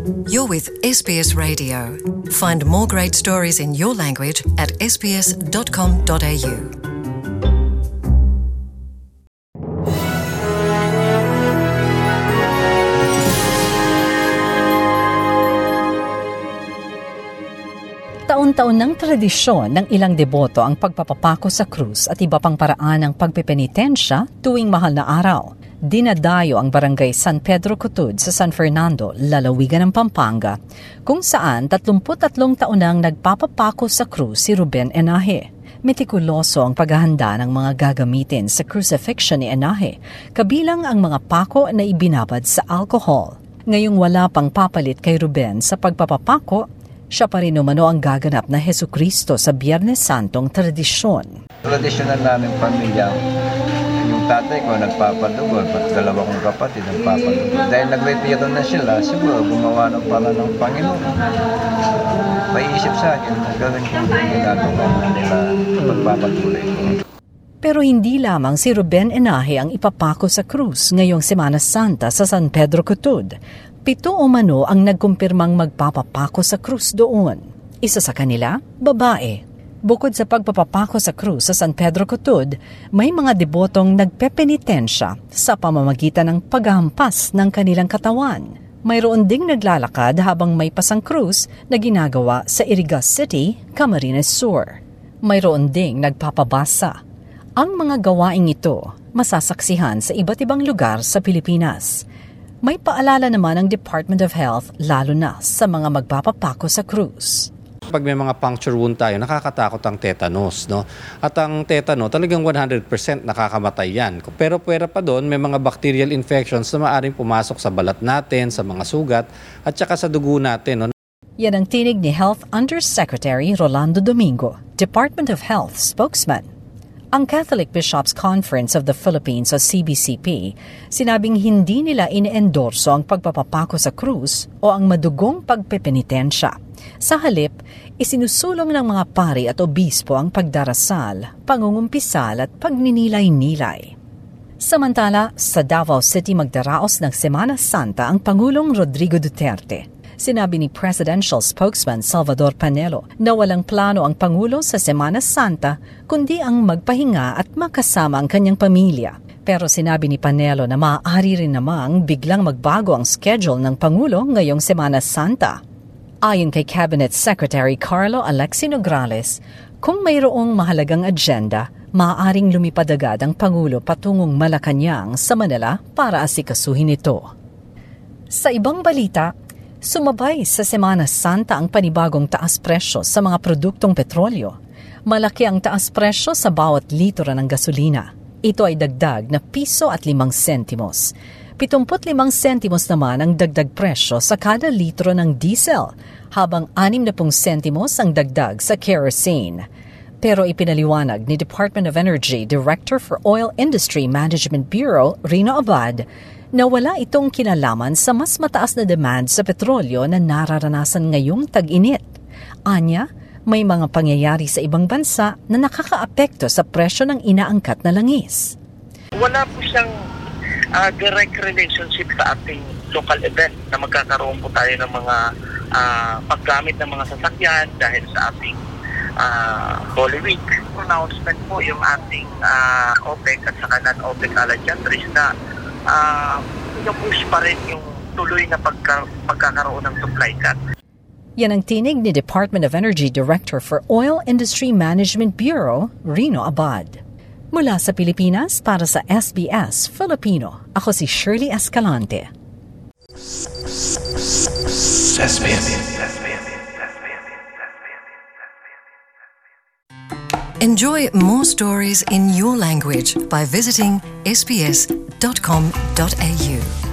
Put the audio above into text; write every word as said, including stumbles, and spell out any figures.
You're with S B S Radio. Find more great stories in your language at s b s dot com dot a u. Taon-taon ng tradisyon ng ilang deboto ang pagpapapako sa krus at iba pang paraan ng pagpepenitensya tuwing mahal na araw. Dinadayo ang barangay San Pedro Cutud sa San Fernando, lalawigan ng Pampanga, kung saan tatlumput-tatlong taon nang nagpapapako sa krus si Ruben Enaje. Metikuloso ang paghahanda ng mga gagamitin sa crucifixion ni Enaje, kabilang ang mga pako na ibinabad sa alcohol. Ngayong wala pang papalit kay Ruben sa pagpapapako, siya pa rin umano ang gaganap na Jesucristo sa Biyernes Santong tradisyon. Tradisyonal namin pamilya, yung tatay ko nagpapadugo, at dalawa kong kapatid nagpapadugo. Dahil nagretiro na sila, siguro gumawa ng pala ng Panginoon. Maiisip sa akin, gawin ko yung ginagawa nila magpapatuloy ko. Pero hindi lamang si Ruben Enaje ang ipapako sa krus ngayong Semana Santa sa San Pedro Cutud. Pito o mano ang nagkumpirmang magpapapako sa krus doon. Isa sa kanila, babae. Bukod sa pagpapapako sa krus sa San Pedro Cutud, may mga debotong nagpepenitensya sa pamamagitan ng paghahampas ng kanilang katawan. Mayroon ding naglalakad habang may pasang krus na ginagawa sa Irigas City, Camarines Sur. Mayroon ding nagpapabasa. Ang mga gawaing ito masasaksihan sa iba't ibang lugar sa Pilipinas. May paalala naman ang Department of Health lalo na sa mga magpapapako sa krus. Pag may mga puncture wound tayo, nakakatakot ang tetanus, no? At ang tetano, talagang one hundred percent nakakamatay yan. Pero pwera pa doon, may mga bacterial infections na maaaring pumasok sa balat natin, sa mga sugat, at saka sa dugo natin, no? Yan ang tinig ni Health Undersecretary Rolando Domingo, Department of Health spokesman. Ang Catholic Bishops Conference of the Philippines o C B C P, sinabing hindi nila ine-endorso ang pagpapapako sa krus o ang madugong pagpepenitensya. Sa halip, isinusulong ng mga pari at obispo ang pagdarasal, pangungumpisal at pagninilay-nilay. Samantala, sa Davao City magdaraos ng Semana Santa ang Pangulong Rodrigo Duterte. Sinabi ni Presidential Spokesman Salvador Panelo na walang plano ang Pangulo sa Semana Santa kundi ang magpahinga at makasama ang kanyang pamilya. Pero sinabi ni Panelo na maaari rin namang biglang magbago ang schedule ng Pangulo ngayong Semana Santa. Ayon kay Cabinet Secretary Carlo Alexi Nograles, kung mayroong mahalagang agenda, maaaring lumipad agad ang Pangulo patungong Malacanang sa Manila para asikasuhin ito. Sa ibang balita, sumabay sa Semana Santa ang panibagong taas presyo sa mga produktong petrolyo. Malaki ang taas presyo sa bawat litro ng gasolina. Ito ay dagdag na piso at limang sentimos. Pitumput limang sentimos naman ang dagdag presyo sa kada litro ng diesel, habang anim na pung sentimos ang dagdag sa kerosene. Pero ipinaliwanag ni Department of Energy Director for Oil Industry Management Bureau, Rino Abad, na wala itong kinalaman sa mas mataas na demand sa petrolyo na nararanasan ngayong tag-init. Anya, may mga pangyayari sa ibang bansa na nakakaapekto sa presyo ng inaangkat na langis. Wala po siyang uh, direct relationship sa ating local event na magkakaroon po tayo ng mga uh, paggamit ng mga sasakyan dahil sa ating uh, Holy Week. Announcement po yung ating uh, OPEC at saka non-OPEC alliances na Uh, push pa rin yung tuloy na pagka, pagkakaroon ng supply cut. Yan ang tinig ni Department of Energy Director for Oil Industry Management Bureau, Rino Abad. Mula sa Pilipinas para sa S B S Filipino, ako si Shirley Escalante. Enjoy more stories in your language by visiting s b s dot com dot a u.